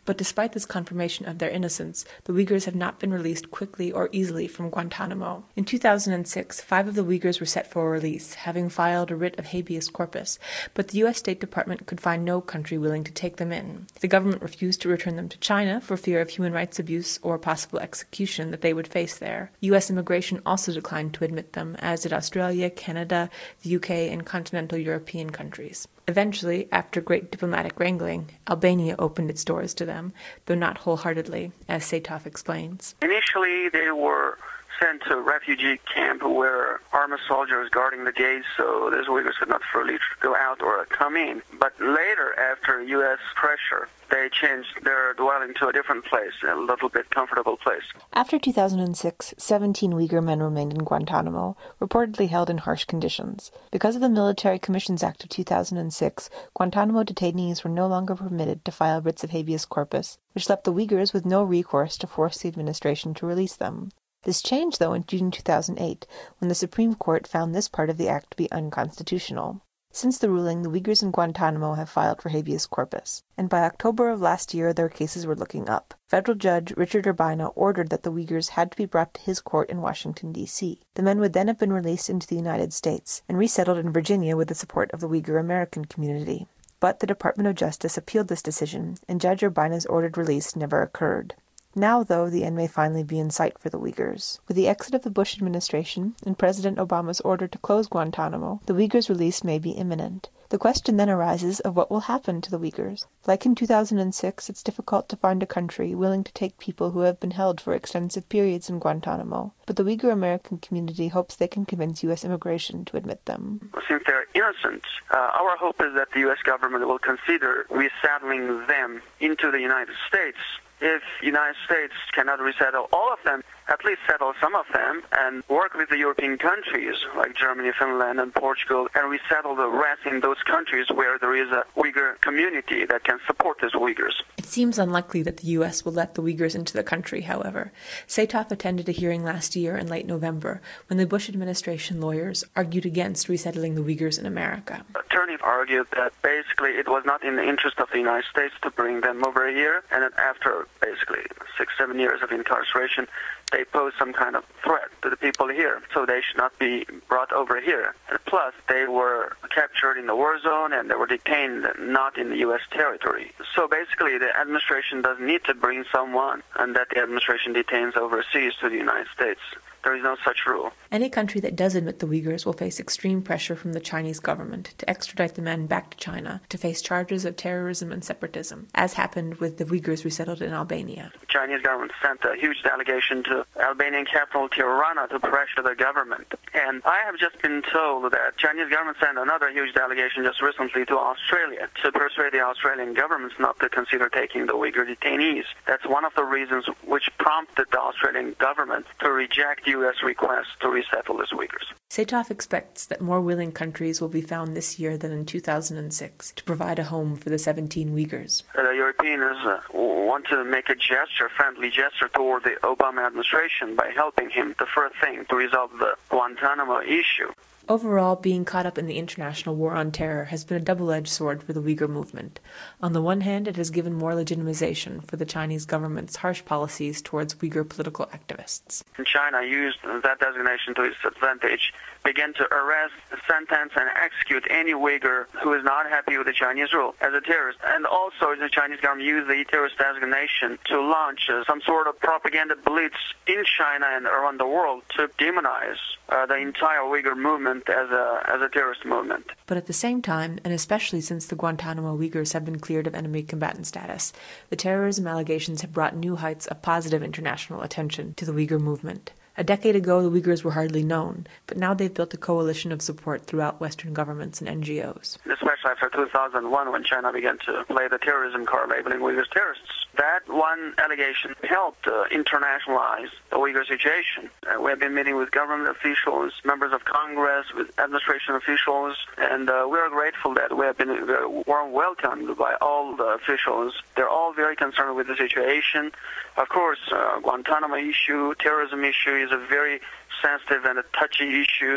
But despite this confirmation of their innocence, the Uyghurs have not been released quickly or easily from Guantanamo. In 2006, 5 of the Uyghurs were set for release, having filed a writ of habeas corpus, but the U.S. State Department could find no country willing to take them in. The government refused to return them to China for fear of human rights abuse or possible execution that they would face there. U.S. immigration also declined to admit them, as did Australia, Canada, the UK, and continental European countries. Eventually, after great diplomatic wrangling, Albania opened its doors to them, though not wholeheartedly, as Satov explains. Initially, they were sent to a refugee camp where armed soldiers guarding the gates, so those Uyghurs could not freely go out or come in. But later, after U.S. pressure, they changed their dwelling to a different place, a little bit comfortable place. After 2006, 17 Uyghur men remained in Guantanamo, reportedly held in harsh conditions. Because of the Military Commissions Act of 2006, Guantanamo detainees were no longer permitted to file writs of habeas corpus, which left the Uyghurs with no recourse to force the administration to release them. This changed, though, in June 2008, when the Supreme Court found this part of the act to be unconstitutional. Since the ruling, the Uyghurs in Guantanamo have filed for habeas corpus, and by October of last year their cases were looking up. Federal Judge Richard Urbina ordered that the Uyghurs had to be brought to his court in Washington, D.C. The men would then have been released into the United States and resettled in Virginia with the support of the Uyghur American community. But the Department of Justice appealed this decision, and Judge Urbina's ordered release never occurred. Now, though, the end may finally be in sight for the Uyghurs. With the exit of the Bush administration and President Obama's order to close Guantanamo, the Uyghurs' release may be imminent. The question then arises of what will happen to the Uyghurs. Like in 2006, it's difficult to find a country willing to take people who have been held for extensive periods in Guantanamo, but the Uyghur American community hopes they can convince U.S. immigration to admit them. Since they're innocent, our hope is that the U.S. government will consider resettling them into the United States. If the United States cannot resettle all of them, at least settle some of them and work with the European countries like Germany, Finland, and Portugal and resettle the rest in those countries where there is a Uyghur community that can support these Uyghurs. It seems unlikely that the U.S. will let the Uyghurs into the country, however. Satov attended a hearing last year in late November when the Bush administration lawyers argued against resettling the Uyghurs in America. Attorney argued that basically it was not in the interest of the United States to bring them over here, and that after basically 6-7 years of incarceration, they pose some kind of threat to the people here, so they should not be brought over here. And plus, they were captured in the war zone and they were detained not in the U.S. territory. So basically, the administration doesn't need to bring someone and that the administration detains overseas to the United States. There is no such rule. Any country that does admit the Uyghurs will face extreme pressure from the Chinese government to extradite the men back to China to face charges of terrorism and separatism, as happened with the Uyghurs resettled in Albania. The Chinese government sent a huge delegation to Albanian capital Tirana to pressure the government. And I have just been told that Chinese government sent another huge delegation just recently to Australia to persuade the Australian government not to consider taking the Uyghur detainees. That's one of the reasons which prompted the Australian government to reject U.S. requests to resettle these Uyghurs. Satov expects that more willing countries will be found this year than in 2006 to provide a home for the 17 Uyghurs. The Europeans want to make a friendly gesture toward the Obama administration by helping him, the first thing, to resolve the Guantanamo issue. Overall, being caught up in the international war on terror has been a double-edged sword for the Uyghur movement. On the one hand, it has given more legitimization for the Chinese government's harsh policies towards Uyghur political activists. China used that designation to its advantage, began to arrest, sentence, and execute any Uyghur who is not happy with the Chinese rule as a terrorist. And also, the Chinese government used the terrorist designation to launch some sort of propaganda blitz in China and around the world to demonize the entire Uyghur movement as a terrorist movement. But at the same time, and especially since the Guantanamo Uyghurs have been cleared of enemy combatant status, the terrorism allegations have brought new heights of positive international attention to the Uyghur movement. A decade ago, the Uyghurs were hardly known, but now they've built a coalition of support throughout Western governments and NGOs. Especially after 2001, when China began to play the terrorism card, labeling Uyghurs terrorists. That one allegation helped internationalize the Uyghur situation. We have been meeting with government officials, members of Congress, with administration officials, and we are grateful that we have been warm welcomed by all the officials. They're all very concerned with the situation. Of course, Guantanamo issue, terrorism issue is a very sensitive and a touchy issue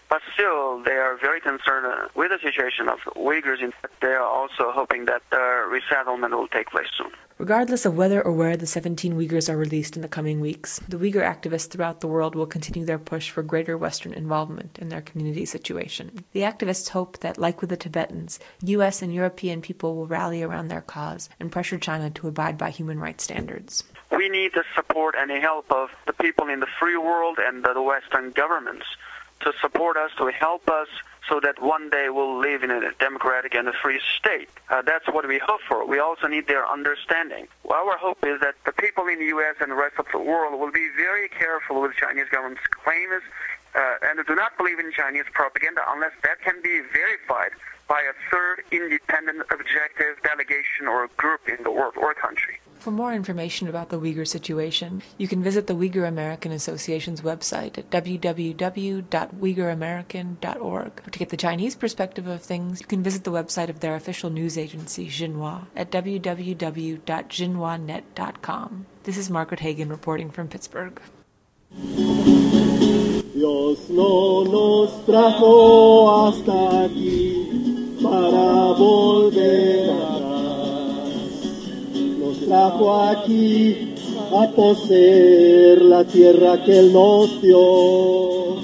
But still, they are very concerned with the situation of Uyghurs. They are also hoping that resettlement will take place soon. Regardless of whether or where the 17 Uyghurs are released in the coming weeks, the Uyghur activists throughout the world will continue their push for greater Western involvement in their community situation. The activists hope that, like with the Tibetans, U.S. and European people will rally around their cause and pressure China to abide by human rights standards. We need the support and the help of the people in the free world and the Western governments to support us, to help us, so that one day we'll live in a democratic and a free state. That's what we hope for. We also need their understanding. Our hope is that the people in the U.S. and the rest of the world will be very careful with Chinese government's claims and do not believe in Chinese propaganda unless that can be verified by a third independent objective delegation or group in the world or country. For more information about the Uyghur situation, you can visit the Uyghur American Association's website at www.uiguramerican.org. To get the Chinese perspective of things, you can visit the website of their official news agency, Xinhua, at www.xinhuanet.com. This is Margaret Hagan reporting from Pittsburgh. Dios no nos trajo hasta aquí para volver atrás. Nos trajo aquí a poseer la tierra que Él nos dio.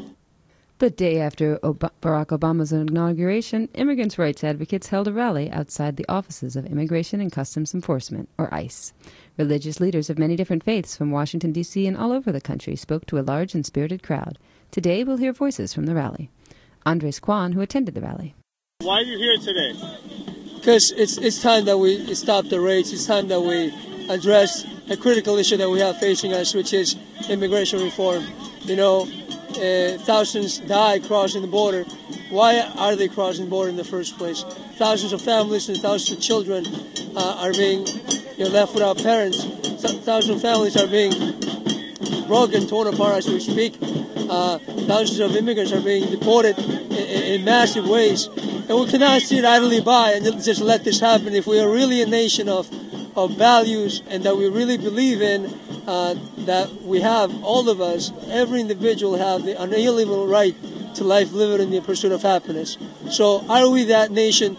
The day after Barack Obama's inauguration, immigrants' rights advocates held a rally outside the offices of Immigration and Customs Enforcement, or ICE. Religious leaders of many different faiths from Washington, D.C. and all over the country spoke to a large and spirited crowd. Today we'll hear voices from the rally. Andres Kwan, who attended the rally. Why are you here today? Because it's time that we stop the raids. It's time that we address a critical issue that we have facing us, which is immigration reform. You know, thousands die crossing the border. Why are they crossing the border in the first place? Thousands of families and thousands of children are being left without parents. Thousands of families are being broken, torn apart as we speak. Thousands of immigrants are being deported in massive ways. And we cannot sit idly by and just let this happen. If we are really a nation of values and that we really believe in that we have, all of us, every individual have the unalienable right to life, liberty, and the pursuit of happiness. So are we that nation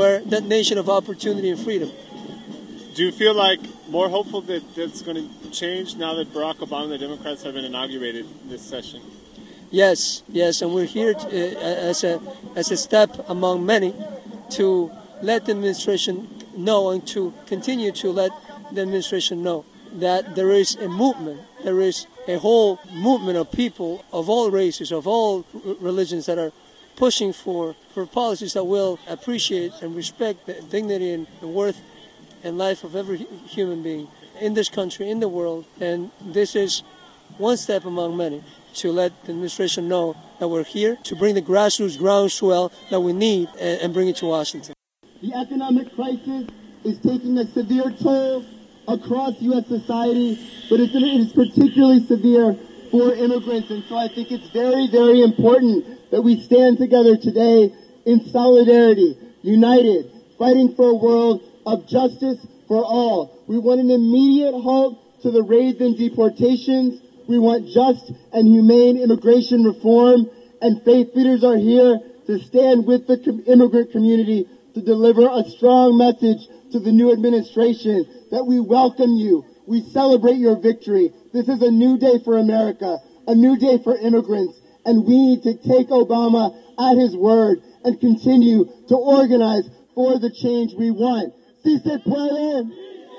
of opportunity and freedom? Do you feel like more hopeful that that's going to change now that Barack Obama and the Democrats have been inaugurated this session? Yes, and we're here as a step among many to let the administration know and to continue to let the administration know that there is a movement, there is a whole movement of people of all races, of all religions that are pushing for policies that will appreciate and respect the dignity and the worth and life of every human being in this country, in the world. And this is one step among many to let the administration know that we're here to bring the grassroots groundswell that we need and bring it to Washington. The economic crisis is taking a severe toll across U.S. society, but it is particularly severe for immigrants. And so I think it's very, very important that we stand together today in solidarity, united, fighting for a world of justice for all. We want an immediate halt to the raids and deportations. We want just and humane immigration reform, and faith leaders are here to stand with the immigrant community to deliver a strong message to the new administration that we welcome you. We celebrate your victory. This is a new day for America, a new day for immigrants, and we need to take Obama at his word and continue to organize for the change we want. Si se puede.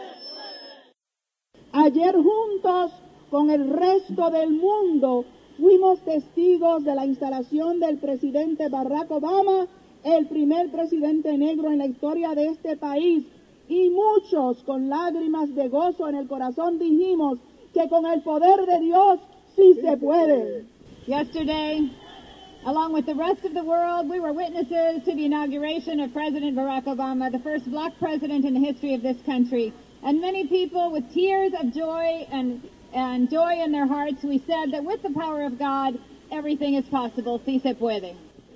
Ayer juntos con el resto del mundo fuimos testigos de la instalación del presidente Barack Obama, el primer presidente negro en la historia de este país, y muchos con lágrimas de gozo en el corazón dijimos que con el poder de Dios sí se puede. Yesterday, along with the rest of the world, we were witnesses to the inauguration of President Barack Obama, the first black president in the history of this country. And many people with tears of joy and joy in their hearts, we said that with the power of God, everything is possible. Sí se puede.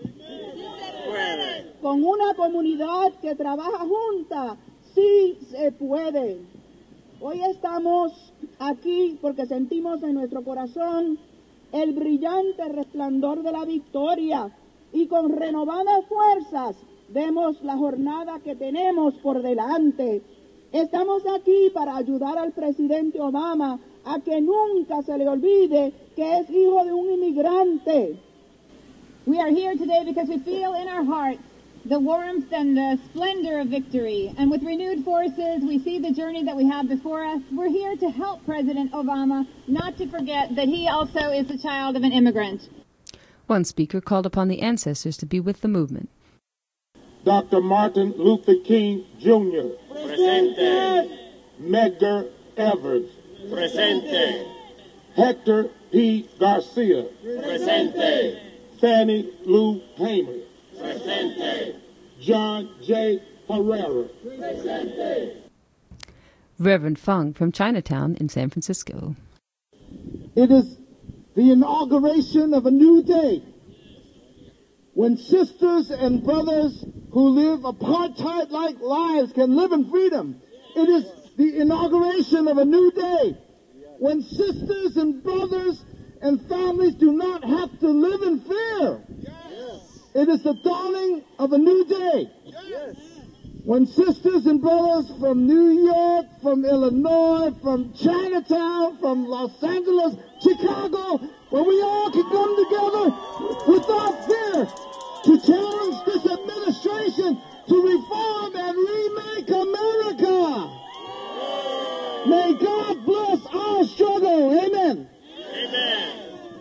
Con una comunidad que trabaja junta, sí se puede. Hoy estamos aquí porque sentimos en nuestro corazón el brillante resplandor de la victoria y con renovadas fuerzas vemos la jornada que tenemos por delante. Estamos aquí para ayudar al presidente Obama a que nunca se le olvide que es hijo de un inmigrante. We are here today because we feel in our hearts the warmth and the splendor of victory. And with renewed forces, we see the journey that we have before us. We're here to help President Obama not to forget that he also is the child of an immigrant. One speaker called upon the ancestors to be with the movement. Dr. Martin Luther King Jr. Presente. Medgar Evers. Presente. Hector P. Garcia. Presente. Fannie Lou Hamer. Presente. John J. Herrera. Presente. Reverend Fung from Chinatown in San Francisco. It is the inauguration of a new day when sisters and brothers who live apartheid-like lives can live in freedom. It is the inauguration of a new day when sisters and brothers and families do not have to live in fear. It is the dawning of a new day. Yes. When sisters and brothers from New York, from Illinois, from Chinatown, from Los Angeles, Chicago, when we all can come together without fear to challenge this administration to reform and remake America. May God bless our struggle. Amen. Amen.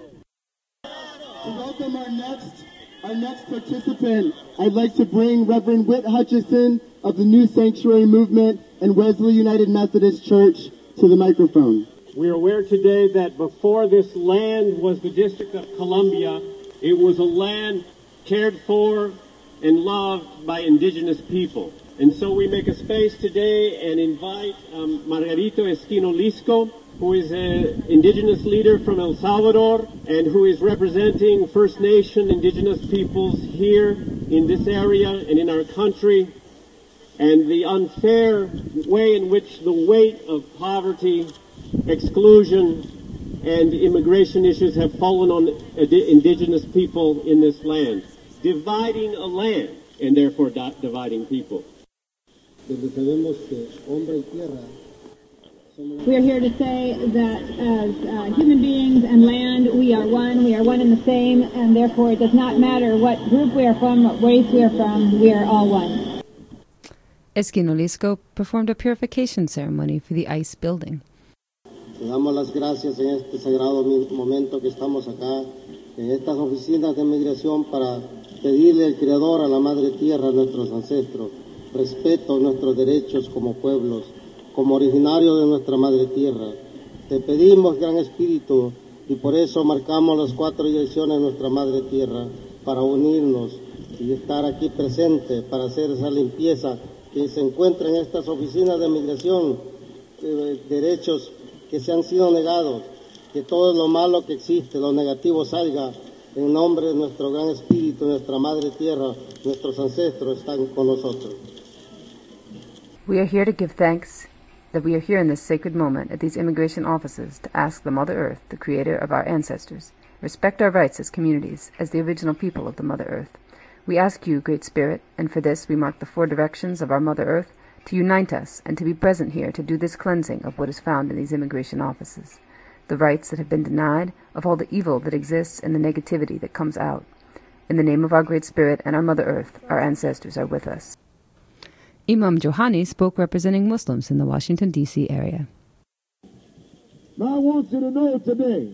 To welcome our next participant, I'd like to bring Reverend Whit Hutchison of the New Sanctuary Movement and Wesley United Methodist Church to the microphone. We are aware today that before this land was the District of Columbia, it was a land cared for and loved by indigenous people. And so we make a space today and invite Margarito Esquino Lisco, who is an indigenous leader from El Salvador and who is representing First Nation indigenous peoples here in this area and in our country, and the unfair way in which the weight of poverty, exclusion, and immigration issues have fallen on indigenous people in this land, dividing a land and therefore dividing people. We are here to say that as human beings and land, we are one and the same, and therefore it does not matter what group we are from, what race we are from, we are all one. Esquino Lisco performed a purification ceremony for the ICE building. Le damos las gracias en este sagrado momento que estamos acá, en estas oficinas de migración, para pedirle al Creador, a la Madre Tierra, a nuestros ancestros, respeto a nuestros derechos como pueblos, como originario de nuestra Madre Tierra. Te pedimos, Gran Espíritu, y por eso marcamos las 4 direcciones de nuestra Madre Tierra, para unirnos y estar aquí presente, para hacer esa limpieza que se encuentra en estas oficinas de migración, derechos que se han sido negados, que todo lo malo que existe, lo negativo salga, en nombre de nuestro Gran Espíritu, nuestra Madre Tierra, nuestros ancestros están con nosotros. We are here to give thanks that we are here in this sacred moment at these immigration offices to ask the Mother Earth, the creator of our ancestors, respect our rights as communities, as the original people of the Mother Earth. We ask you, Great Spirit, and for this we mark the 4 directions of our Mother Earth, to unite us and to be present here to do this cleansing of what is found in these immigration offices, the rights that have been denied, of all the evil that exists and the negativity that comes out. In the name of our Great Spirit and our Mother Earth, our ancestors are with us. Imam Johani spoke representing Muslims in the Washington, D.C. area. Now I want you to know today,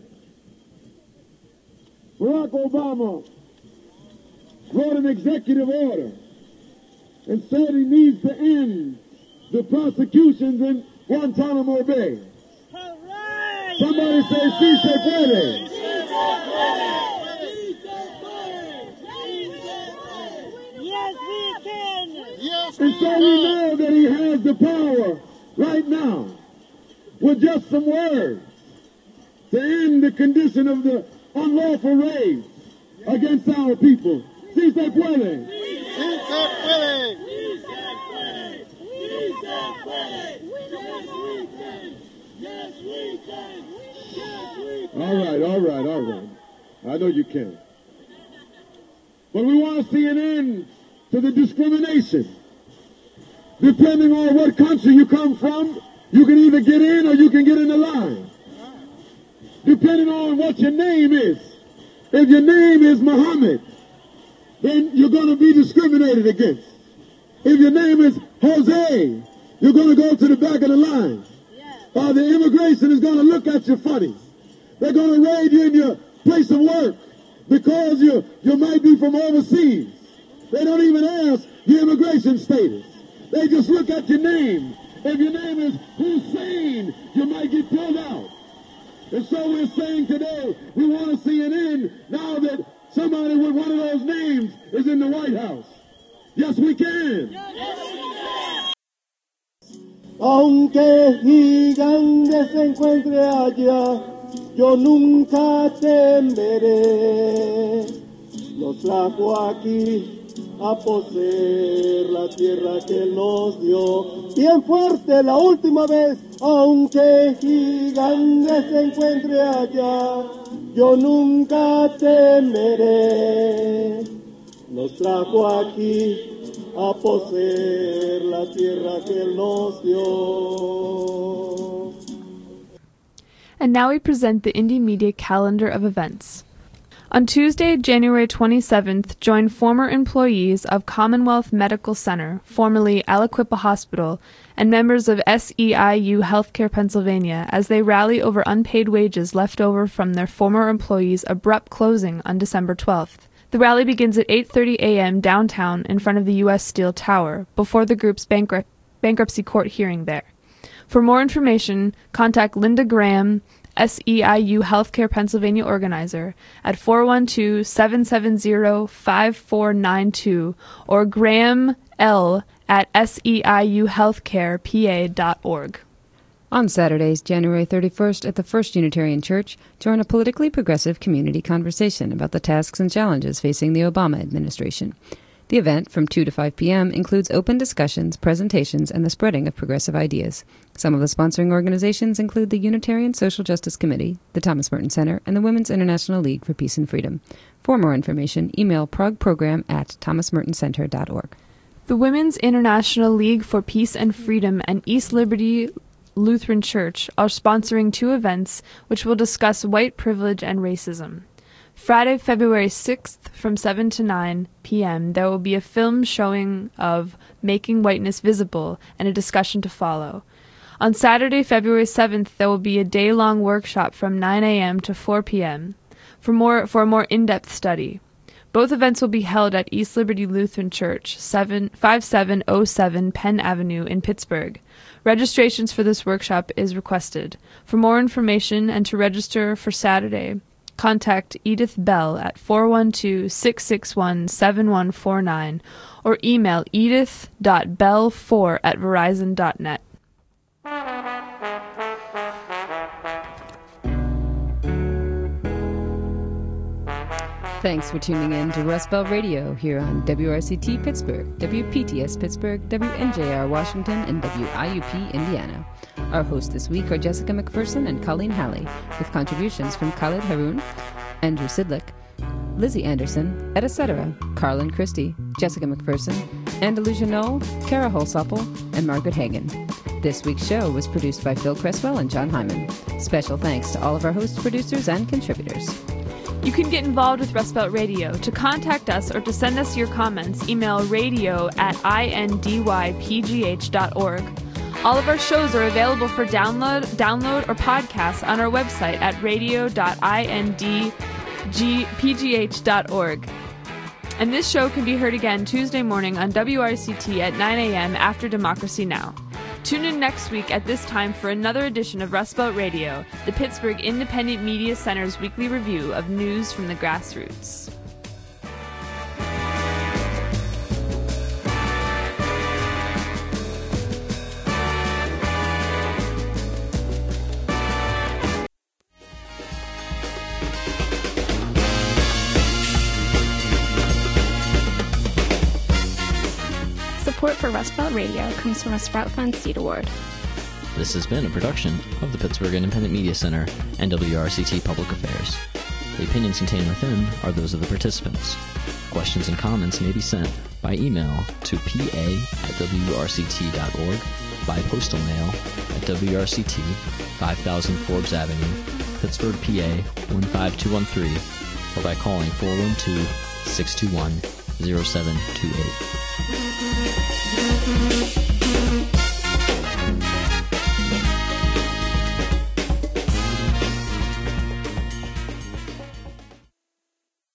Barack Obama wrote an executive order and said he needs to end the prosecutions in Guantanamo Bay. Somebody say, si se puede. Yes, we can. Yes, And so we know that he has the power right now, with just some words, to end the condition of the unlawful raids against our people. Si se puede. Si se puede. Si se puede. Si se puede. Yes, we can. Yes, we can. Yes, we All right. I know you can. But we want to see an end to the discrimination. Depending on what country you come from, you can either get in or you can get in the line. Depending on what your name is. If your name is Muhammad, then you're going to be discriminated against. If your name is Jose, you're going to go to the back of the line. The immigration is going to look at you funny. They're going to raid you in your place of work because you might be from overseas. They don't even ask your immigration status. They just look at your name. If your name is Hussein, you might get pulled out. And so we're saying today, we want to see an end now that somebody with one of those names is in the White House. Yes, we can. Aunque gigante se encuentre allá, yo nunca temeré. Nos trajo aquí a poseer la tierra que Él nos dio. Bien fuerte la última vez, aunque gigante se encuentre allá, yo nunca temeré. Nos trajo aquí a poseer la tierra que Él nos dio. And now we present the Indie Media calendar of events. On Tuesday, January 27th, join former employees of Commonwealth Medical Center, formerly Aliquippa Hospital, and members of SEIU Healthcare Pennsylvania as they rally over unpaid wages left over from their former employees' abrupt closing on December 12th. The rally begins at 8:30 a.m. downtown in front of the U.S. Steel Tower, before the group's bankruptcy court hearing there. For more information, contact Linda Graham, SEIU Healthcare Pennsylvania organizer, at 412-770-5492 or Graham L. at seiuhealthcarepa.org. On Saturdays, January 31st, at the First Unitarian Church, join a politically progressive community conversation about the tasks and challenges facing the Obama administration. The event, from 2 to 5 p.m., includes open discussions, presentations, and the spreading of progressive ideas. Some of the sponsoring organizations include the Unitarian Social Justice Committee, the Thomas Merton Center, and the Women's International League for Peace and Freedom. For more information, email progprogram@thomasmertoncenter.org. The Women's International League for Peace and Freedom and East Liberty Lutheran Church are sponsoring two events which will discuss white privilege and racism. Friday, February 6th, from 7 to 9 p.m., there will be a film showing of Making Whiteness Visible and a discussion to follow. On Saturday, February 7th, there will be a day-long workshop from 9 a.m. to 4 p.m. for a more in-depth study. Both events will be held at East Liberty Lutheran Church, 5707 Penn Avenue in Pittsburgh. Registrations for this workshop is requested. For more information and to register for Saturday, contact Edith Bell at 412-661-7149 or email edith.bell4@verizon.net. Thanks for tuning in to Rust Belt Radio here on WRCT Pittsburgh, WPTS Pittsburgh, WNJR Washington, and WIUP Indiana. Our hosts this week are Jessica McPherson and Colleen Halley, with contributions from Khalid Haroun, Andrew Sidlick, Lizzie Anderson, Ed Cetera, Carlin Christie, Jessica McPherson, Andalusia Knoll, Kara Holsoppel, and Margaret Hagan. This week's show was produced by Phil Cresswell and John Hyman. Special thanks to all of our host producers and contributors. You can get involved with Rust Belt Radio. To contact us or to send us your comments, email radio@indypgh.org. All of our shows are available for download or podcast on our website at radio.indpgh.org. And this show can be heard again Tuesday morning on WRCT at 9 a.m. after Democracy Now! Tune in next week at this time for another edition of Rust Belt Radio, the Pittsburgh Independent Media Center's weekly review of news from the grassroots. Support for Rust Belt Radio comes from a Sprout Fund Seed Award. This has been a production of the Pittsburgh Independent Media Center and WRCT Public Affairs. The opinions contained within are those of the participants. Questions and comments may be sent by email to pa@wrct.org, by postal mail at WRCT, 5000 Forbes Avenue, Pittsburgh, PA 15213, or by calling 412-621-0728.